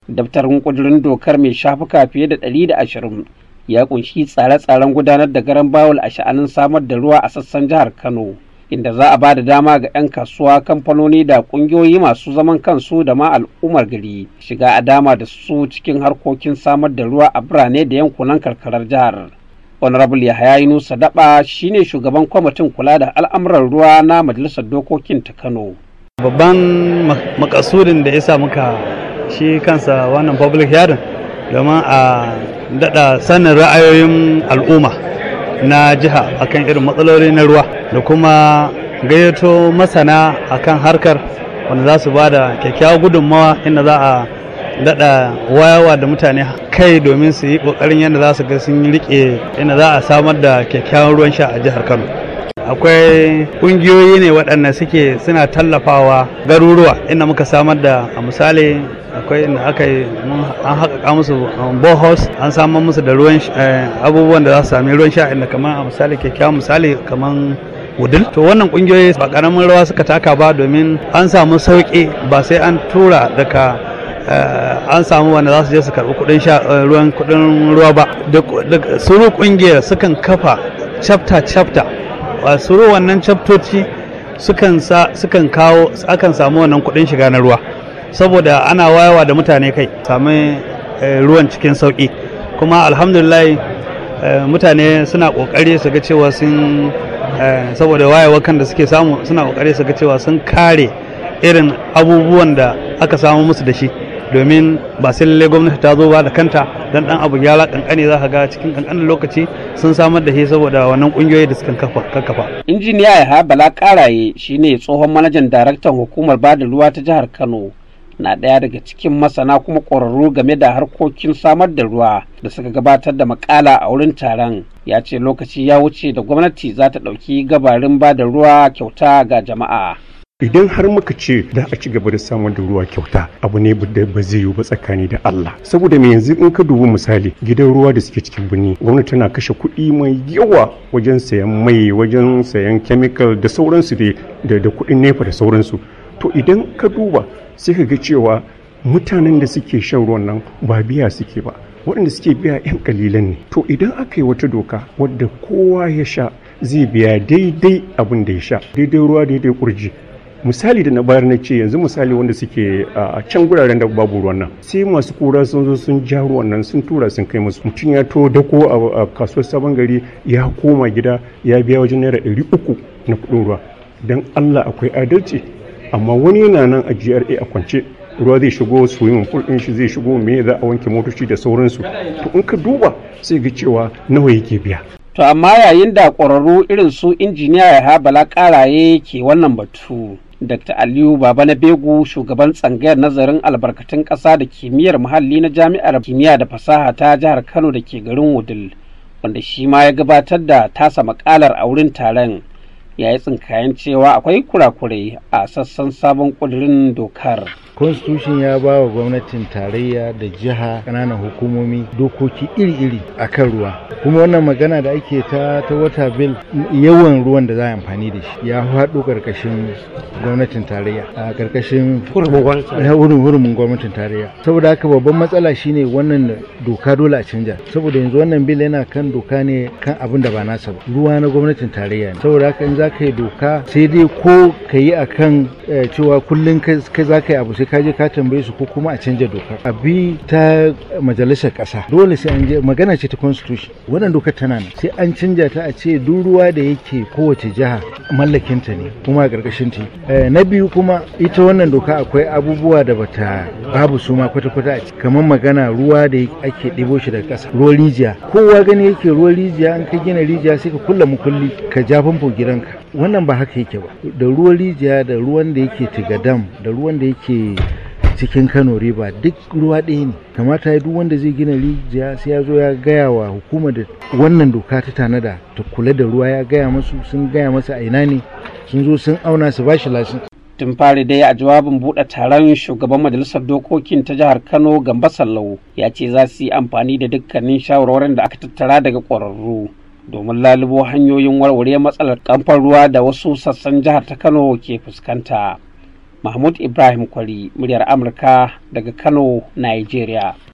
Daftarin ƙudurin dokar mai shafuka fiye da 120 ya kunshi tsare-tsaren gudanar da garan bawul a sha'anin samar da ruwa a sassan jihar Kano, inda za a ba da dama ga 'yan kasuwa, kamfanoni da ƙungiyoyi masu zaman kansu da ma al'ummar gari shiga a dama da su cikin harkokin samar da ruwa a birane da yankunan karkarar jihar. Honorable Yahaya Yunusa Daba shine shugaban kwamitin kula da al'amuran ruwa na Majalisar Dokokin ta Kano. Babban makasudin da ya sa muka shi kansa wannan public hearing domin a daɗa sanin ra'ayoyin al'umma na jiha akan irin matsaloli na ruwa da kuma gayyato masana akan harkar wanda za su ba da kyakkyawar gudunmawa inda za a daɗa wayawa da mutane kai domin su yi ƙoƙarin yadda za su ga sun riƙe inda za a samar da kyakkyawan ruwan sha a jihar Kano. Akwai ƙungiyoyi ne waɗanda suna tallafawa garuruwa inda muka samar da a misali akwai inda aka yi an haƙaƙa musu boreholes, an samar musu da ruwan abubuwan da za su sami ruwan sha inda kamar a misali kyakkyawan misali kamar wudil. To wannan ƙungiyoyi ba ƙaramin rawa suka taka ba domin an samu sauƙi ba sai an tura daga an samu wanda za su je su karɓi kuɗin ruwa ba. Da suru ƙungiyar sukan kafa chapter suru wannan chaptoci akan samu wannan kuɗin shiga na ruwa saboda ana wayawa da mutane kai sami ruwan cikin sauƙi. Kuma alhamdulillah mutane suna ƙoƙari su ga cewa sun saboda wayewar kan da suke samu suna ƙoƙari su ga cewa sun kare irin abubuwan da aka samu musu da shi, domin ba sai lallai gwamnati ta zo ba da kanta dan abu ya kankane za ka ga cikin kankanin lokaci sun samar da shi saboda wannan kungiyoyi da suka kafa. Injiniya Yahaya Bala Karaye shine tsohon manajan daraktan hukumar bada ruwa ta jihar Kano, na ɗaya daga cikin masana kuma ƙwararru game da harkokin samar da ruwa da suka gabatar da makala a wurin taron. Ya ce lokaci ya wuce da gwamnati za ta ɗauki gabarin bada ruwa kyauta ga jama'a. Idan har muka ce za a ci gaba da samar da ruwa kyauta, abu ne da ba zai yiwu ba tsakani da Allah. Saboda me yanzu in ka dubi misali gidan ruwa da suke cikin birni, gwamnati tana kashe kuɗi mai yawa wajen sayan mai, wajen sayan chemical da sauransu da kuɗin nefa da sauransu. To idan ka duba sai ka ga cewa mutanen da suke shan ruwan nan ba biya suke ba, waɗanda suke biya 'yan kalilan ne. To idan aka yi wata doka wadda kowa ya sha zai biya daidai abin da ya sha, daidai ruwa daidai kurji. Misali da na bayar na ce yanzu misali wanda suke a can guraren da babu ruwan nan, sai masu kura sun zo sun ja ruwan nan sun tura sun kai musu. Mutum ya to dako a kasuwar Sabon Gari ya koma gida ya biya wajen naira 300 na kuɗin ruwa. Dan Allah akwai adalci, amma wani yana nan a GRA a kwance, ruwa zai shigo swimming pool din shi zai shigo me za a wanke motoci da sauransu. To in ka duba sai ga cewa nawa yake biya. To amma yayin da ƙwararru irin su injiniya Yahaya Bala Karaye ke wannan batu, Dr. Aliyu Baba na Begu, shugaban tsangayar nazarin albarkatun ƙasa da kimiyyar muhalli na Jami'ar Kimiyya da Fasaha ta jihar Kano da ke garin Wudil, wanda shi ma ya gabatar da tasa makalar a wurin taron, ya yi tsinkayen cewa akwai kurakurai a sassan sabon ƙudurin dokar. Constitution ya ba wa gwamnatin tarayya da jiha ƙananan hukumomi dokoki iri-iri a kan ruwa, kuma wannan magana da ake ta wata bil yawan ruwan da za a amfani da shi ya faɗo ƙarƙashin gwamnatin tarayya a ƙarƙashin hurumin gwamnatin tarayya. Saboda haka babban matsala shine wannan doka dole a canja, saboda yanzu wannan bil yana kan doka ne kan abin da ba nasa ba, ruwa na gwamnatin tarayya ne. Saboda haka in za ka yi doka sai dai ko ka yi akan cewa kullum kai za ka yi abu sai ka je ka tambaye su ko kuma a canja doka a bi ta majalisar ƙasa. Dole sai an je, magana ce ta constitution, wannan dokar tana nan sai an canja ta a ce duk ruwa da yake kowace jiha mallakinta ne kuma a ƙarƙashin ta. Na biyu kuma ita wannan doka akwai abubuwa da babu su ma kwata-kwata a ciki, kamar magana ruwa da ake ɗibo shi daga ƙasa, ruwan rijiya. Kowa gani yake ruwan rijiya, an ka gina rijiya sai ka kulle mukulli ka ja famfo gidanka. Wannan ba haka yake ba. Da ruwan rijiya da ruwan da yake Tigadam da ruwan da yake cikin Kano River duk ruwa ɗaya ne. Kamata duk wanda zai gina rijiya sai ya zo ya gaya wa hukumar da wannan doka ta tanada ta kula da ruwa, ya gaya masu, sun gaya masa a ina ne, sun zo sun auna su bashi lasin. Tun fari dai a jawabin buɗe taron, shugaban majalisar dokokin ta jihar Kano Gambo Sallau ya ce za su yi amfani da dukkanin shawarwarin da aka tattara daga ƙwararru domin lalubo hanyoyin warware matsalar kamfan ruwa da wasu sassan jihar ta Kano ke fuskanta. Mahmud Ibrahim Kwari, muryar Amurka daga Kano, Nigeria.